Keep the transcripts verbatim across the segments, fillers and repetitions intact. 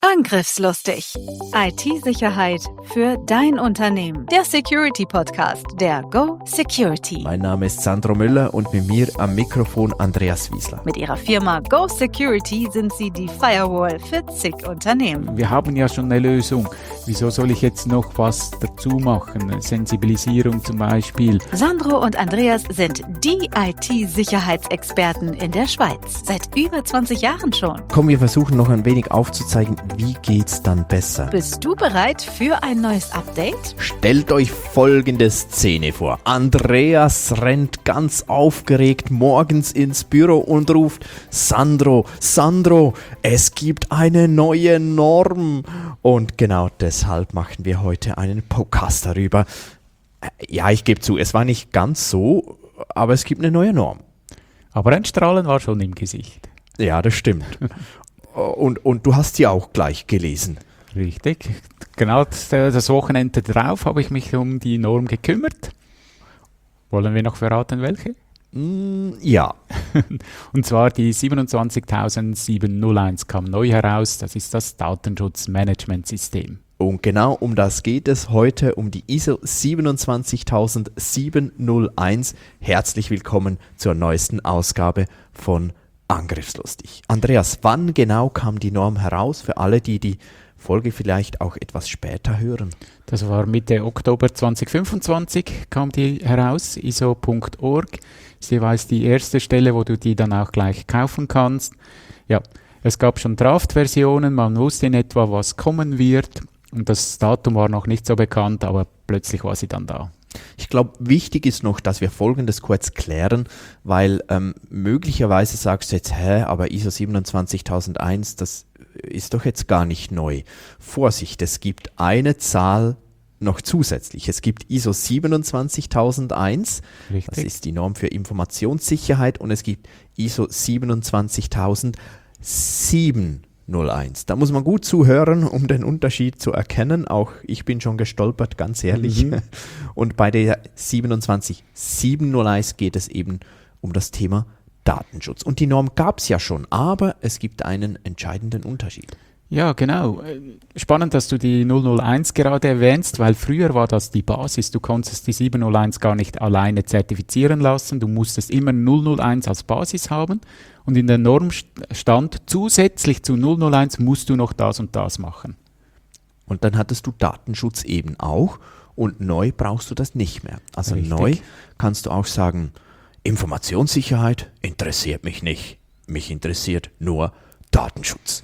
Angriffslustig. I T-Sicherheit für dein Unternehmen. Der Security-Podcast der Go Security. Mein Name ist Sandro Müller und mit mir am Mikrofon Andreas Wiesler. Mit ihrer Firma Go Security sind sie die Firewall für zig Unternehmen. Wir haben ja schon eine Lösung. Wieso soll ich jetzt noch was dazu machen? Sensibilisierung zum Beispiel. Sandro und Andreas sind die I T-Sicherheitsexperten in der Schweiz. Seit über zwanzig Jahren schon. Komm, wir versuchen noch ein wenig aufzuzeigen, wie geht's dann besser? Bist du bereit für ein neues Update? Stellt euch folgende Szene vor. Andreas rennt ganz aufgeregt morgens ins Büro und ruft: Sandro, Sandro, es gibt eine neue Norm. Und genau deshalb machen wir heute einen Podcast darüber. Ja, ich gebe zu, es war nicht ganz so, aber es gibt eine neue Norm. Aber ein Strahlen war schon im Gesicht. Ja, das stimmt. Und, und du hast sie auch gleich gelesen. Richtig. Genau das, das Wochenende drauf habe ich mich um die Norm gekümmert. Wollen wir noch verraten, welche? Mm, ja. Und zwar die siebenundzwanzigtausendsiebenhunderteins kam neu heraus. Das ist das Datenschutzmanagementsystem. Und genau um das geht es heute, um die I S O siebenundzwanzigsiebenhunderteins. Herzlich willkommen zur neuesten Ausgabe von Angriffslustig. Andreas, wann genau kam die Norm heraus, für alle, die die Folge vielleicht auch etwas später hören? Das war Mitte Oktober zweitausendfünfundzwanzig, kam die heraus, I S O Punkt org. Ist jeweils die erste Stelle, wo du die dann auch gleich kaufen kannst. Ja, es gab schon Draft-Versionen, man wusste in etwa, was kommen wird. Und das Datum war noch nicht so bekannt, aber plötzlich war sie dann da. Ich glaube, wichtig ist noch, dass wir Folgendes kurz klären, weil ähm, möglicherweise sagst du jetzt, hä, aber I S O siebenundzwanzigtausendeins, das ist doch jetzt gar nicht neu. Vorsicht, es gibt eine Zahl noch zusätzlich. Es gibt I S O siebenundzwanzigtausendeins, Richtig. Das ist die Norm für Informationssicherheit, und es gibt I S O siebenundzwanzigtausendsiebenhunderteins. Da muss man gut zuhören, um den Unterschied zu erkennen. Auch ich bin schon gestolpert, ganz ehrlich. Mhm. Und bei der siebenundzwanzigsiebenhunderteins geht es eben um das Thema Datenschutz. Und die Norm gab es ja schon, aber es gibt einen entscheidenden Unterschied. Ja, genau. Spannend, dass du die null null eins gerade erwähnst, weil früher war das die Basis. Du konntest die siebenhunderteins gar nicht alleine zertifizieren lassen. Du musstest immer null null eins als Basis haben. Und in der Norm stand, zusätzlich zu null null eins musst du noch das und das machen. Und dann hattest du Datenschutz eben auch, und neu brauchst du das nicht mehr. Also Richtig. Neu kannst du auch sagen, Informationssicherheit interessiert mich nicht. Mich interessiert nur Datenschutz.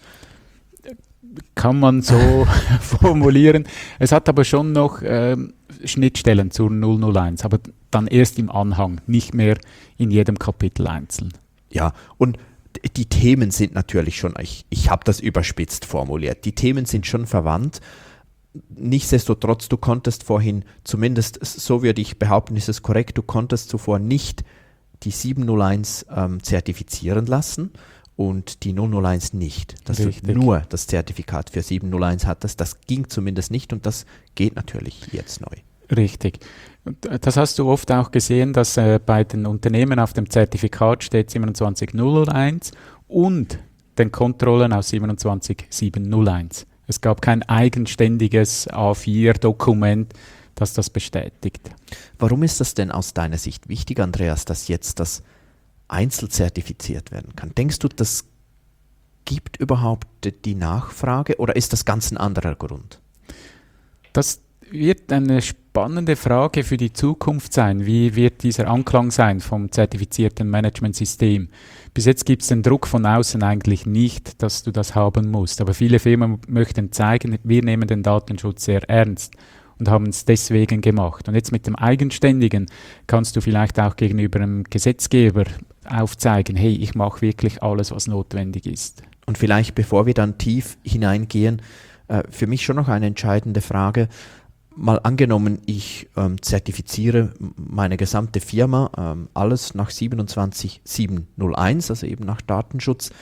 Kann man so formulieren. Es hat aber schon noch ähm, Schnittstellen zur null null eins, aber dann erst im Anhang, nicht mehr in jedem Kapitel einzeln. Ja, und die Themen sind natürlich schon, ich, ich habe das überspitzt formuliert, die Themen sind schon verwandt. Nichtsdestotrotz, du konntest vorhin, zumindest so würde ich behaupten, ist es korrekt, du konntest zuvor nicht die siebenhunderteins ähm, zertifizieren lassen und die null null eins nicht. Dass Richtig. du nur das Zertifikat für siebenhunderteins hattest, das ging zumindest nicht, und das geht natürlich jetzt neu. Richtig. Das hast du oft auch gesehen, dass äh, bei den Unternehmen auf dem Zertifikat steht siebenundzwanzig null null eins und den Kontrollen aus siebenundzwanzig siebenhunderteins. Es gab kein eigenständiges A vier Dokument, das das bestätigt. Warum ist das denn aus deiner Sicht wichtig, Andreas, dass jetzt das einzeln zertifiziert werden kann? Denkst du, das gibt überhaupt die Nachfrage, oder ist das ganz ein anderer Grund? Das wird eine spannende Frage für die Zukunft sein. Wie wird dieser Anklang sein vom zertifizierten Managementsystem? Bis jetzt gibt es den Druck von außen eigentlich nicht, dass du das haben musst. Aber viele Firmen möchten zeigen, wir nehmen den Datenschutz sehr ernst und haben es deswegen gemacht. Und jetzt mit dem Eigenständigen kannst du vielleicht auch gegenüber einem Gesetzgeber aufzeigen, hey, ich mache wirklich alles, was notwendig ist. Und vielleicht, bevor wir dann tief hineingehen, äh, für mich schon noch eine entscheidende Frage. Mal angenommen, ich ähm, zertifiziere meine gesamte Firma, ähm, alles nach siebenundzwanzig siebenhunderteins, also eben nach Datenschutz.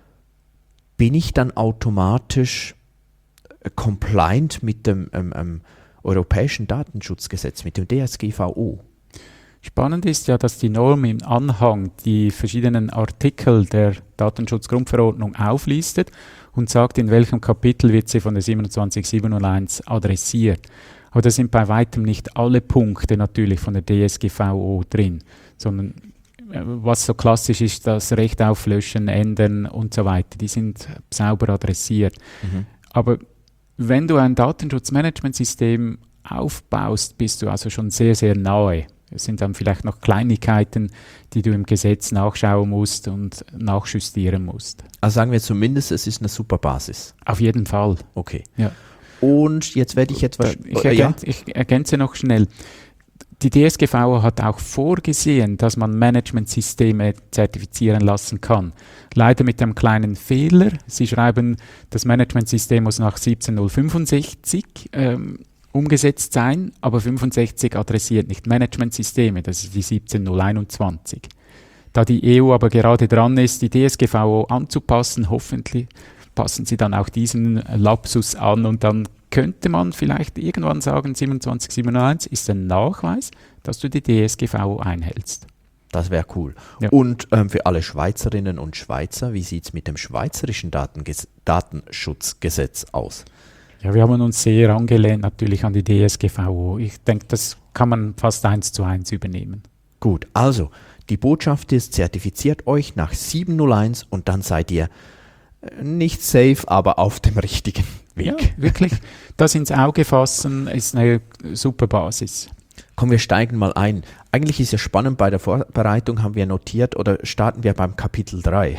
Bin ich dann automatisch äh, compliant mit dem ähm, ähm, Europäischen Datenschutzgesetz, mit dem D S G V O? Spannend ist ja, dass die Norm im Anhang die verschiedenen Artikel der Datenschutzgrundverordnung auflistet und sagt, in welchem Kapitel wird sie von der siebenundzwanzig siebenundeinundneunzig adressiert. Aber da sind bei weitem nicht alle Punkte natürlich von der D S G V O drin, sondern was so klassisch ist, das Recht auf Löschen, Ändern und so weiter, die sind sauber adressiert. Mhm. Aber wenn du ein Datenschutzmanagementsystem aufbaust, bist du also schon sehr, sehr nahe. Es sind dann vielleicht noch Kleinigkeiten, die du im Gesetz nachschauen musst und nachjustieren musst. Also sagen wir zumindest, es ist eine super Basis. Auf jeden Fall. Okay. Ja. Und jetzt werde ich etwas... Ich, ergänze, ja. ich ergänze noch schnell. Die D S G V O hat auch vorgesehen, dass man Managementsysteme zertifizieren lassen kann. Leider mit einem kleinen Fehler. Sie schreiben, das Managementsystem muss nach siebzehn null fünfundsechzig ähm, umgesetzt sein, aber fünfundsechzig adressiert nicht Managementsysteme, das ist die siebzehn null einundzwanzig. Da die E U aber gerade dran ist, die D S G V O anzupassen, hoffentlich passen sie dann auch diesen Lapsus an und dann könnte man vielleicht irgendwann sagen, siebenundzwanzig siebenundneunzig ist ein Nachweis, dass du die D S G V O einhältst. Das wäre cool. Ja. Und ähm, für alle Schweizerinnen und Schweizer, wie sieht es mit dem schweizerischen Datenges- Datenschutzgesetz aus? Ja, wir haben uns sehr angelehnt natürlich an die D S G V O. Ich denke, das kann man fast eins zu eins übernehmen. Gut, also die Botschaft ist, zertifiziert euch nach sieben null eins und dann seid ihr nicht safe, aber auf dem richtigen Weg. Ja, wirklich. Das ins Auge fassen ist eine super Basis. Komm, wir steigen mal ein. Eigentlich ist ja spannend, bei der Vorbereitung haben wir notiert, oder starten wir beim Kapitel drei,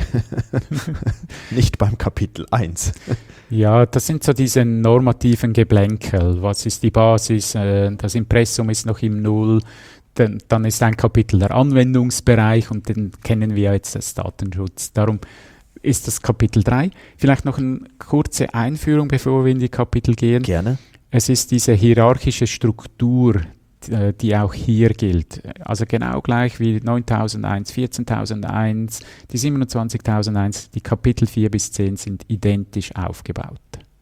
nicht beim Kapitel eins. Ja, das sind so diese normativen Geblänkel. Was ist die Basis? Das Impressum ist noch im Null. Dann ist ein Kapitel der Anwendungsbereich und den kennen wir jetzt als Datenschutz. Darum ist das Kapitel drei. Vielleicht noch eine kurze Einführung, bevor wir in die Kapitel gehen. Gerne. Es ist diese hierarchische Struktur, die auch hier gilt. Also genau gleich wie neuntausendeins, vierzehntausendeins, die siebenundzwanzigtausendeins, die Kapitel vier bis zehn sind identisch aufgebaut.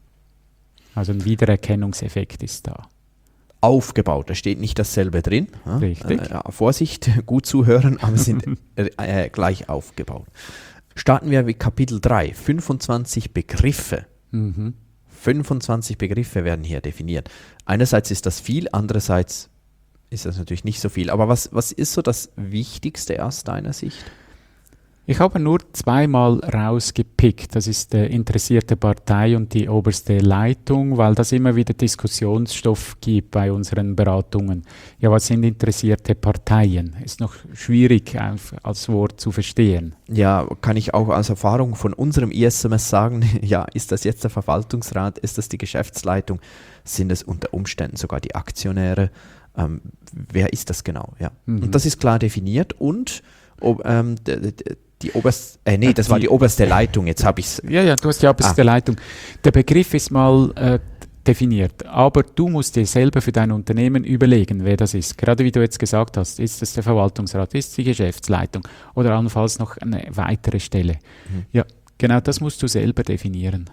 Also ein Wiedererkennungseffekt ist da. Aufgebaut, da steht nicht dasselbe drin. Ja? Richtig. Äh, Vorsicht, gut zuhören, aber sind äh, gleich aufgebaut. Starten wir mit Kapitel drei, fünfundzwanzig Begriffe. Mhm. fünfundzwanzig Begriffe werden hier definiert. Einerseits ist das viel, andererseits ist das natürlich nicht so viel. Aber was, was ist so das Wichtigste aus deiner Sicht? Ich habe nur zweimal rausgepickt. Das ist die interessierte Partei und die oberste Leitung, weil das immer wieder Diskussionsstoff gibt bei unseren Beratungen. Ja, was sind interessierte Parteien? Ist noch schwierig als Wort zu verstehen. Ja, kann ich auch als Erfahrung von unserem I S M S sagen, ja, ist das jetzt der Verwaltungsrat, ist das die Geschäftsleitung, sind es unter Umständen sogar die Aktionäre? Ähm, wer ist das genau? Ja. Mhm. Und das ist klar definiert und ob, ähm, d- d- die oberste, äh, nee, das die, war die oberste Leitung, jetzt habe ich es. Ja, ja, du hast die oberste ah. Leitung. Der Begriff ist mal äh, definiert, aber du musst dir selber für dein Unternehmen überlegen, wer das ist. Gerade wie du jetzt gesagt hast, ist das der Verwaltungsrat, ist die Geschäftsleitung oder allenfalls noch eine weitere Stelle. Mhm. Ja, genau das musst du selber definieren.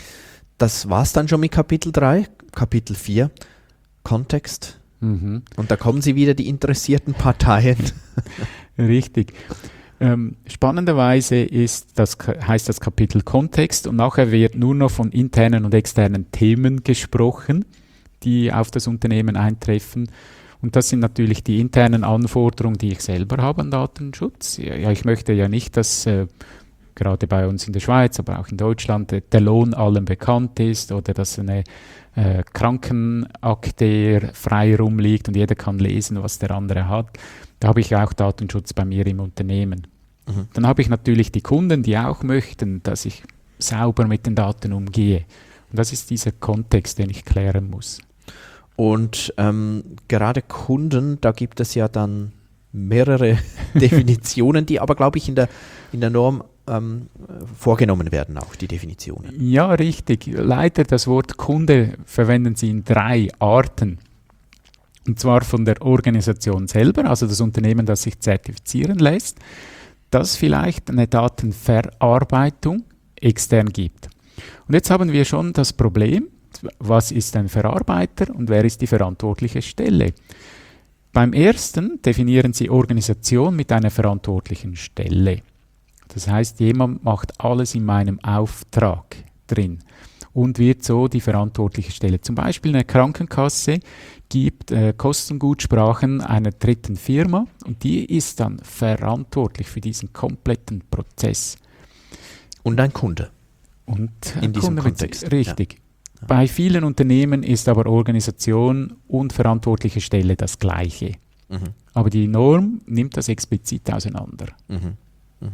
Das war es dann schon mit Kapitel drei, Kapitel vier, Kontext. Mhm. Und da kommen sie wieder, die interessierten Parteien. Richtig. Ähm, spannenderweise ist das, heißt das Kapitel Kontext und nachher wird nur noch von internen und externen Themen gesprochen, die auf das Unternehmen eintreffen. Und das sind natürlich die internen Anforderungen, die ich selber habe an Datenschutz. Ja, ich möchte ja nicht, dass äh, gerade bei uns in der Schweiz, aber auch in Deutschland äh, der Lohn allen bekannt ist oder dass eine äh, Krankenakte frei rumliegt und jeder kann lesen, was der andere hat. Da habe ich auch Datenschutz bei mir im Unternehmen. Mhm. Dann habe ich natürlich die Kunden, die auch möchten, dass ich sauber mit den Daten umgehe. Und das ist dieser Kontext, den ich klären muss. Und ähm, gerade Kunden, da gibt es ja dann mehrere Definitionen, die aber, glaube ich, in der, in der Norm ähm, vorgenommen werden, auch die Definitionen. Ja, richtig. Leider das Wort Kunde verwenden Sie in drei Arten. Und zwar von der Organisation selber, also das Unternehmen, das sich zertifizieren lässt, das vielleicht eine Datenverarbeitung extern gibt. Und jetzt haben wir schon das Problem, was ist ein Verarbeiter und wer ist die verantwortliche Stelle? Beim ersten definieren Sie Organisation mit einer verantwortlichen Stelle. Das heißt, jemand macht alles in meinem Auftrag. drin und wird so die verantwortliche Stelle. Zum Beispiel eine Krankenkasse gibt äh, Kostengutsprachen einer dritten Firma und die ist dann verantwortlich für diesen kompletten Prozess. Und ein Kunde. Und in diesem Kunde Kontext. Mit, richtig. Ja. Bei vielen Unternehmen ist aber Organisation und verantwortliche Stelle das Gleiche. Mhm. Aber die Norm nimmt das explizit auseinander. Mhm. Mhm.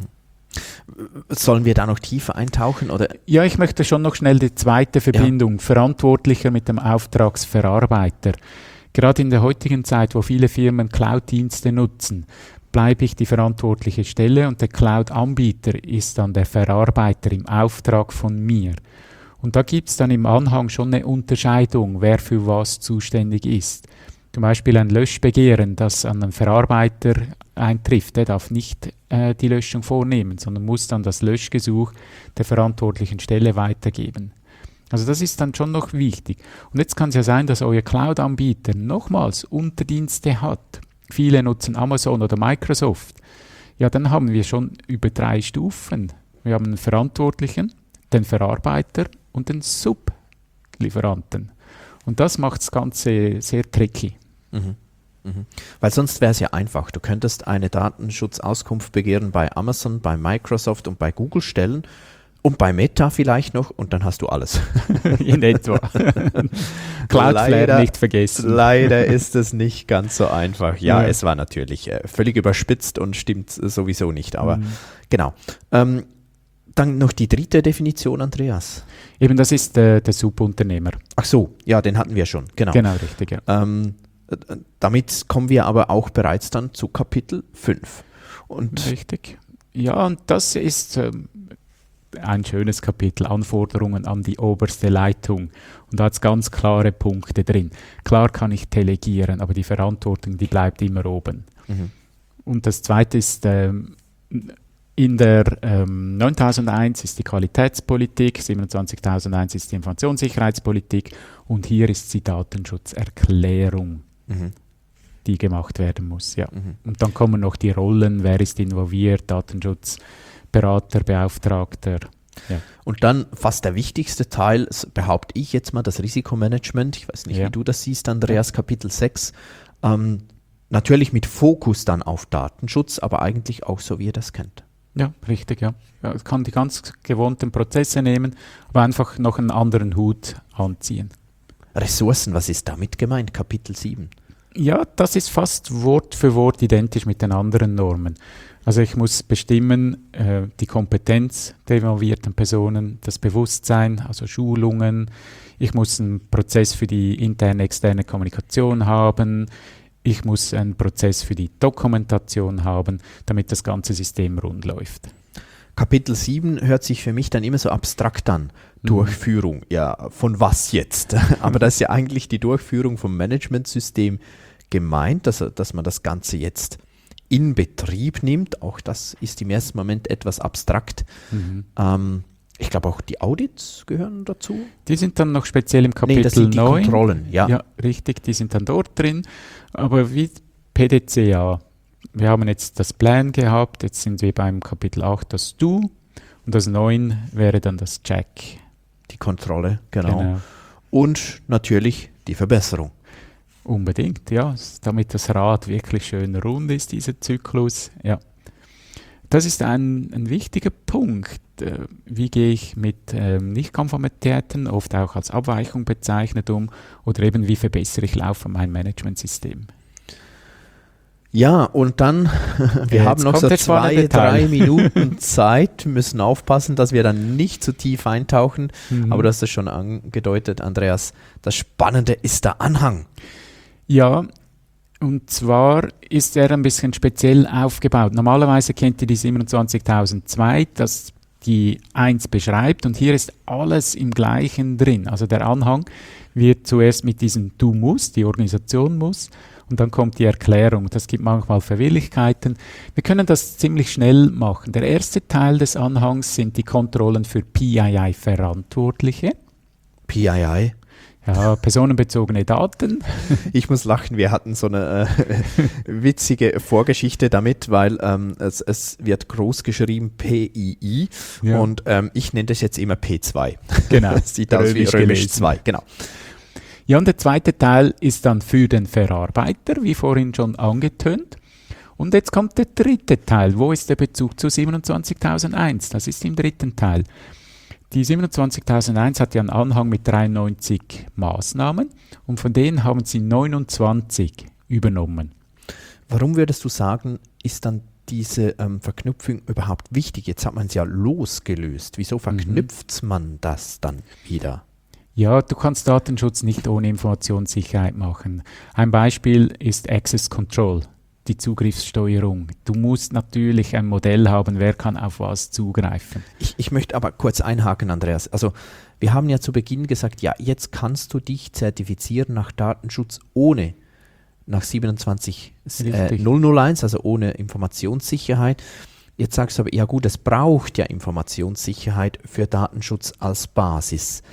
Sollen wir da noch tiefer eintauchen? Oder? Ja, ich möchte schon noch schnell die zweite Verbindung, ja. Verantwortlicher mit dem Auftragsverarbeiter. Gerade in der heutigen Zeit, wo viele Firmen Cloud-Dienste nutzen, bleibe ich die verantwortliche Stelle und der Cloud-Anbieter ist dann der Verarbeiter im Auftrag von mir. Und da gibt es dann im Anhang schon eine Unterscheidung, wer für was zuständig ist. Zum Beispiel ein Löschbegehren, das an einen Verarbeiter eintrifft, der darf nicht äh, die Löschung vornehmen, sondern muss dann das Löschgesuch der verantwortlichen Stelle weitergeben. Also das ist dann schon noch wichtig. Und jetzt kann es ja sein, dass euer Cloud-Anbieter nochmals Unterdienste hat. Viele nutzen Amazon oder Microsoft. Ja, dann haben wir schon über drei Stufen. Wir haben einen Verantwortlichen, den Verarbeiter und den Sublieferanten. Und das macht das Ganze sehr tricky. Mhm. Mhm. Weil sonst wäre es ja einfach. Du könntest eine Datenschutzauskunft begehren bei Amazon, bei Microsoft und bei Google stellen und bei Meta vielleicht noch und dann hast du alles. In etwa. Cloudflare nicht vergessen. Leider ist es nicht ganz so einfach. Ja, ja. Es war natürlich äh, völlig überspitzt und stimmt sowieso nicht. Aber mhm. genau. Ähm, Dann noch die dritte Definition, Andreas. Eben, das ist äh, der Subunternehmer. Ach so, ja, den hatten wir schon. Genau, genau richtig, ja. Ähm, damit kommen wir aber auch bereits dann zu Kapitel fünf. Und richtig. Ja, und das ist ähm, ein schönes Kapitel, Anforderungen an die oberste Leitung. Und da hat es ganz klare Punkte drin. Klar kann ich delegieren, aber die Verantwortung, die bleibt immer oben. Mhm. Und das zweite ist, ähm, in der ähm, neuntausendeins ist die Qualitätspolitik, siebenundzwanzigtausendeins ist die Informationssicherheitspolitik und hier ist die Datenschutzerklärung, mhm. die gemacht werden muss. Ja. Mhm. Und dann kommen noch die Rollen, wer ist involviert, Datenschutzberater, Beauftragter. Ja. Und dann fast der wichtigste Teil, behaupte ich jetzt mal, das Risikomanagement. Ich weiß nicht, ja. wie du das siehst, Andreas, Kapitel sechs. Ähm, natürlich mit Fokus dann auf Datenschutz, aber eigentlich auch so, wie ihr das kennt. Ja, richtig, ja. ja. Es kann die ganz gewohnten Prozesse nehmen, aber einfach noch einen anderen Hut anziehen. Ressourcen, was ist damit gemeint? Kapitel sieben. Ja, das ist fast Wort für Wort identisch mit den anderen Normen. Also ich muss bestimmen, äh, die Kompetenz der involvierten Personen, das Bewusstsein, also Schulungen. Ich muss einen Prozess für die interne, externe Kommunikation haben. Ich muss einen Prozess für die Dokumentation haben, damit das ganze System rund läuft. Kapitel sieben hört sich für mich dann immer so abstrakt an. Mhm. Durchführung, ja, von was jetzt? Aber das ist ja eigentlich die Durchführung vom Managementsystem gemeint, dass, dass man das Ganze jetzt in Betrieb nimmt. Auch das ist im ersten Moment etwas abstrakt. Mhm. Ähm, ich glaube auch die Audits gehören dazu. Die sind dann noch speziell im Kapitel nee, das sind die neun. Kontrollen, ja. Ja, richtig, die sind dann dort drin. Aber wie P D C A, wir haben jetzt das Plan gehabt, jetzt sind wir beim Kapitel acht das Do und das neun wäre dann das Check. Die Kontrolle, genau. genau. Und natürlich die Verbesserung. Unbedingt, ja, damit das Rad wirklich schön rund ist, dieser Zyklus, ja. Das ist ein, ein wichtiger Punkt. Wie gehe ich mit ähm, Nichtkonformitäten, oft auch als Abweichung bezeichnet, um oder eben wie verbessere ich Lauf von meinem Managementsystem? Ja, und dann, wir ja, haben noch so zwei, drei Minuten Zeit, müssen aufpassen, dass wir dann nicht zu tief eintauchen, mhm. aber du hast es schon angedeutet, Andreas, das Spannende ist der Anhang. Ja, und zwar ist er ein bisschen speziell aufgebaut. Normalerweise kennt ihr die siebenundzwanzigtausendzwei, das die eins beschreibt und hier ist alles im Gleichen drin. Also der Anhang wird zuerst mit diesem Du musst, die Organisation muss und dann kommt die Erklärung. Das gibt manchmal Verwirrlichkeiten. Wir können das ziemlich schnell machen. Der erste Teil des Anhangs sind die Kontrollen für P I I-Verantwortliche. P I I? Ja, personenbezogene Daten. Ich muss lachen, wir hatten so eine äh, witzige Vorgeschichte damit, weil ähm, es, es wird groß geschrieben P I I Ja. und ähm, ich nenne das jetzt immer P zwei. Genau. Das sieht aus wie Römisch Römisch gelesen. zwei, genau. Ja, und der zweite Teil ist dann für den Verarbeiter, wie vorhin schon angetönt. Und jetzt kommt der dritte Teil. Wo ist der Bezug zu siebenundzwanzigtausendeins? Das ist im dritten Teil. Die siebenundzwanzigtausendeins hat ja einen Anhang mit dreiundneunzig Maßnahmen und von denen haben sie neunundzwanzig übernommen. Warum würdest du sagen, ist dann diese ähm, Verknüpfung überhaupt wichtig? Jetzt hat man es ja losgelöst. Wieso verknüpft man das dann wieder? Ja, du kannst Datenschutz nicht ohne Informationssicherheit machen. Ein Beispiel ist Access Control, die Zugriffssteuerung. Du musst natürlich ein Modell haben, wer kann auf was zugreifen. Ich, ich möchte aber kurz einhaken, Andreas. Also wir haben ja zu Beginn gesagt, ja, jetzt kannst du dich zertifizieren nach Datenschutz ohne, nach siebenundzwanzig nullhunderteins, also ohne Informationssicherheit. Jetzt sagst du aber, ja gut, es braucht ja Informationssicherheit für Datenschutz als Basis.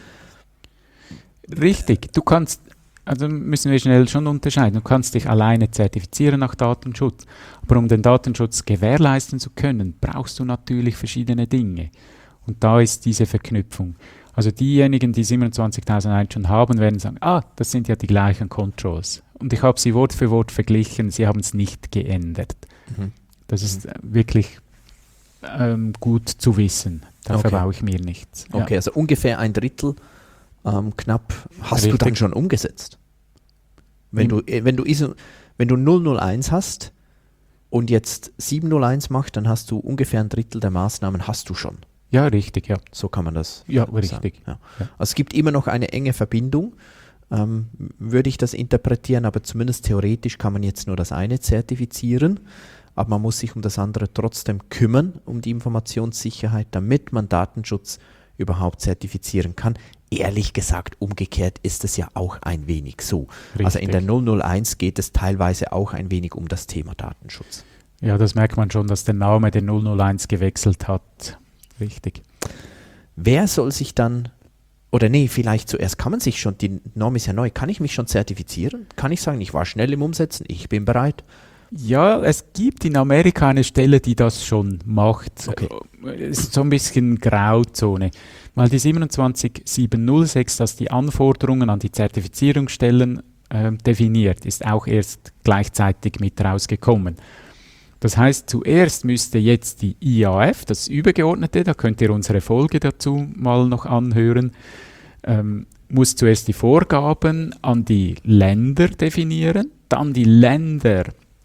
Richtig, du kannst, also müssen wir schnell schon unterscheiden, du kannst dich alleine zertifizieren nach Datenschutz, aber um den Datenschutz gewährleisten zu können, brauchst du natürlich verschiedene Dinge. Und da ist diese Verknüpfung. Also diejenigen, die siebenundzwanzigtausendeins schon haben, werden sagen, ah, das sind ja die gleichen Controls. Und ich habe sie Wort für Wort verglichen, sie haben es nicht geändert. Mhm. Das ist äh, wirklich ähm, gut zu wissen. Dafür Okay. brauche ich mir nichts. Ja. Okay, also ungefähr ein Drittel, ähm, knapp, hast Richtig. du dann schon umgesetzt? Wenn Im- du, äh, wenn du, ISO, wenn du nullhunderteins hast und jetzt siebenhunderteins machst, dann hast du ungefähr ein Drittel der Maßnahmen hast du schon. Ja, richtig, ja. So kann man das Ja, sagen. richtig. Ja. Ja. Also es gibt immer noch eine enge Verbindung, ähm, würde ich das interpretieren, aber zumindest theoretisch kann man jetzt nur das eine zertifizieren, aber man muss sich um das andere trotzdem kümmern, um die Informationssicherheit, damit man Datenschutz überhaupt zertifizieren kann. Ehrlich gesagt, umgekehrt ist es ja auch ein wenig so. Also in der Richtig. nullhunderteins geht es teilweise auch ein wenig um das Thema Datenschutz. Ja, das merkt man schon, dass der Name der nullhunderteins gewechselt hat. Richtig. Wer soll sich dann, oder nee, vielleicht zuerst kann man sich schon, die Norm ist ja neu, kann ich mich schon zertifizieren? Kann ich sagen, ich war schnell im Umsetzen, ich bin bereit? Ja, es gibt in Amerika eine Stelle, die das schon macht. Okay. Es ist so ein bisschen Grauzone. Weil die siebenundzwanzig siebenhundertsechs, das die Anforderungen an die Zertifizierungsstellen äh, definiert, ist auch erst gleichzeitig mit rausgekommen. Das heißt, zuerst müsste jetzt die I A F, das Übergeordnete, da könnt ihr unsere Folge dazu mal noch anhören, ähm, muss zuerst die Vorgaben an die Länder definieren, dann die Länder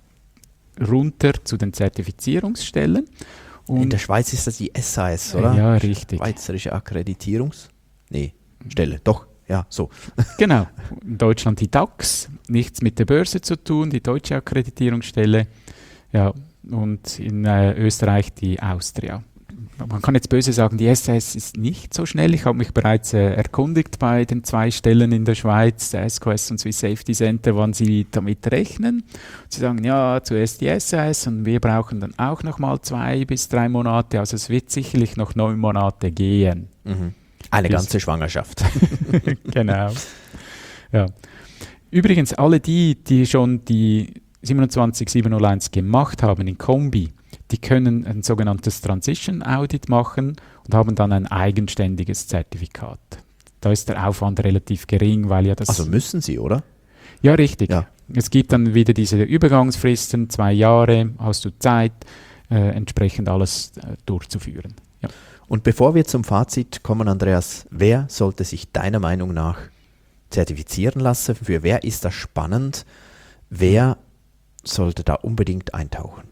runter zu den Zertifizierungsstellen. In Und der Schweiz ist das die S A S, oder? ja, richtig. Schweizerische Akkreditierungs... Nee, Stelle, doch, ja, so. Genau. In Deutschland die D A X, nichts mit der Börse zu tun, die deutsche Akkreditierungsstelle. Ja, und in äh, Österreich die Austria. Man kann jetzt böse sagen, die S A S ist nicht so schnell. Ich habe mich bereits äh, erkundigt bei den zwei Stellen in der Schweiz, der S Q S und Swiss Safety Center, wann sie damit rechnen. Sie sagen, ja, zuerst die S A S und wir brauchen dann auch noch mal zwei bis drei Monate. Also es wird sicherlich noch neun Monate gehen. Mhm. Eine Bis- ganze Schwangerschaft. Genau. Ja. Übrigens, alle die, die schon die siebenundzwanzig siebenhunderteins gemacht haben in Kombi, die können ein sogenanntes Transition Audit machen und haben dann ein eigenständiges Zertifikat. Da ist der Aufwand relativ gering, weil ja das... Also müssen sie, oder? ja, richtig. Ja. Es gibt dann wieder diese Übergangsfristen, zwei Jahre, hast du Zeit, äh, entsprechend alles äh, durchzuführen. Ja. Und bevor wir zum Fazit kommen, Andreas, wer sollte sich deiner Meinung nach zertifizieren lassen? Für wer ist das spannend? Wer sollte da unbedingt eintauchen?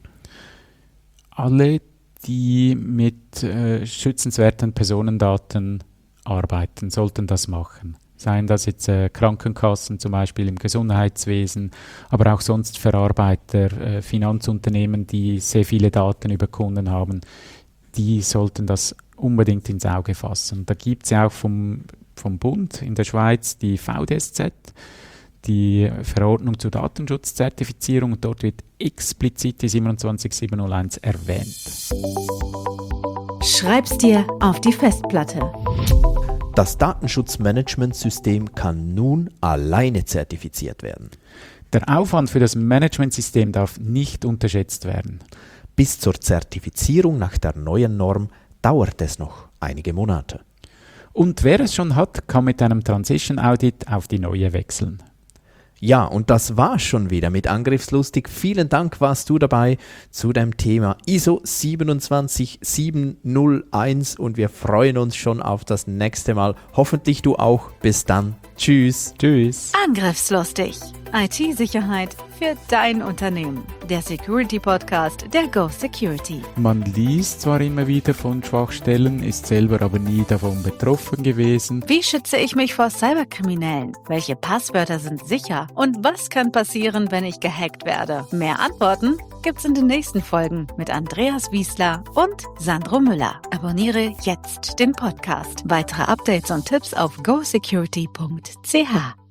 Alle, die mit äh, schützenswerten Personendaten arbeiten, sollten das machen. Seien das jetzt äh, Krankenkassen, zum Beispiel im Gesundheitswesen, aber auch sonst Verarbeiter, äh, Finanzunternehmen, die sehr viele Daten über Kunden haben, die sollten das unbedingt ins Auge fassen. Da gibt es ja auch vom, vom Bund in der Schweiz die V D S Z, die Verordnung zur Datenschutzzertifizierung, und dort wird explizit die siebenundzwanzig siebenhunderteins erwähnt. Schreib's dir auf die Festplatte. Das Datenschutzmanagementsystem kann nun alleine zertifiziert werden. Der Aufwand für das Managementsystem darf nicht unterschätzt werden. Bis zur Zertifizierung nach der neuen Norm dauert es noch einige Monate. Und wer es schon hat, kann mit einem Transition Audit auf die neue wechseln. Ja, und das war's schon wieder mit Angriffslustig. Vielen Dank, warst du dabei zu dem Thema I S O sieben zwei sieben null eins und wir freuen uns schon auf das nächste Mal. Hoffentlich du auch. Bis dann. Tschüss. Tschüss. Angriffslustig. I T-Sicherheit für dein Unternehmen. Der Security-Podcast der Go Security. Man liest zwar immer wieder von Schwachstellen, ist selber aber nie davon betroffen gewesen. Wie schütze ich mich vor Cyberkriminellen? Welche Passwörter sind sicher? Und was kann passieren, wenn ich gehackt werde? Mehr Antworten gibt's in den nächsten Folgen mit Andreas Wiesler und Sandro Müller. Abonniere jetzt den Podcast. Weitere Updates und Tipps auf go security punkt c h.